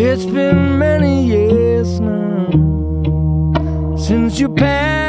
It's been many years now since you passed